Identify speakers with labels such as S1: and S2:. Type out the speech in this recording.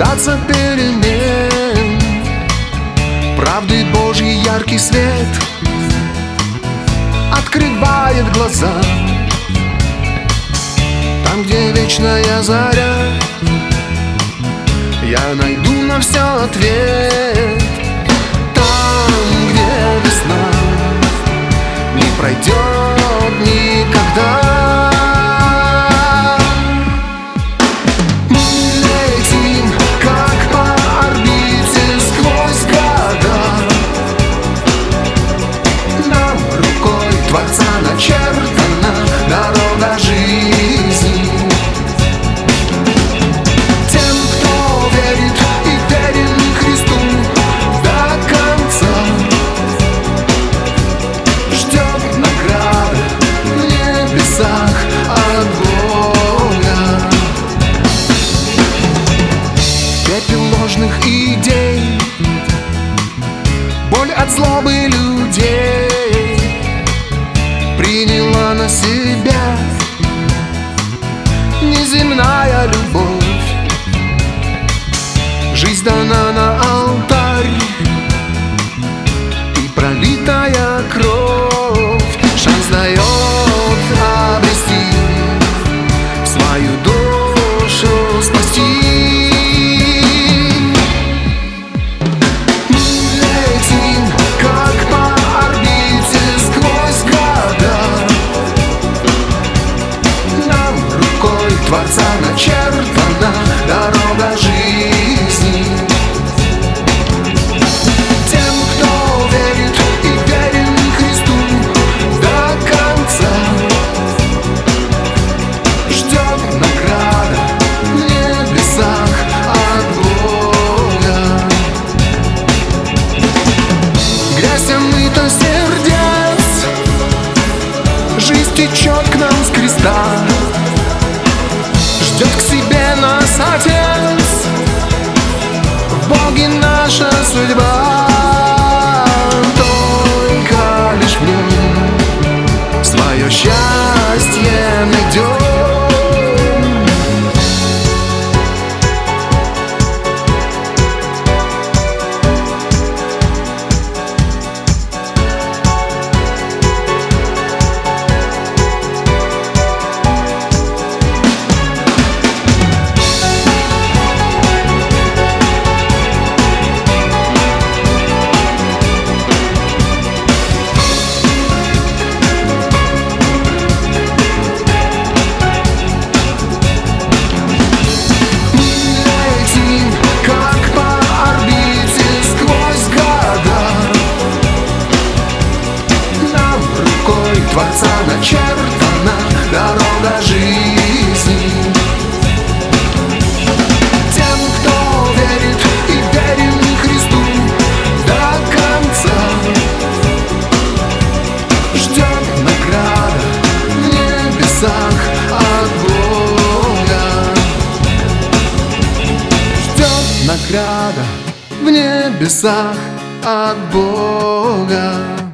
S1: дождаться перемен. Правды Божьей яркий свет открывает глаза. Там, где вечная заря, я найду на все ответ. Там, где весна не пройдет никогда. Творца начертана дорога жизни. Тем, кто верит и верен Христу до конца, ждет награда в небесах от Бога. Пепел ложных идей, боль от злобы людей приняла на себя неземная любовь. Жизнь дана на алтарь и пролитая кровь шанс дает обрести, свою душу спасти. Творца начертана дорога жизни. Тем, кто верит и верен Христу до конца, ждет награда в небесах от Бога. Грязь омыта сердец, жизнь течет к нам с креста. Ждет к себе нас Отец, в Боге наша судьба. Только лишь в Нем свое счастье найдем. Творца начертана дорога жизни. Тем, кто верит и верен Христу до конца, ждет награда в небесах от Бога. Ждет награда в небесах от Бога.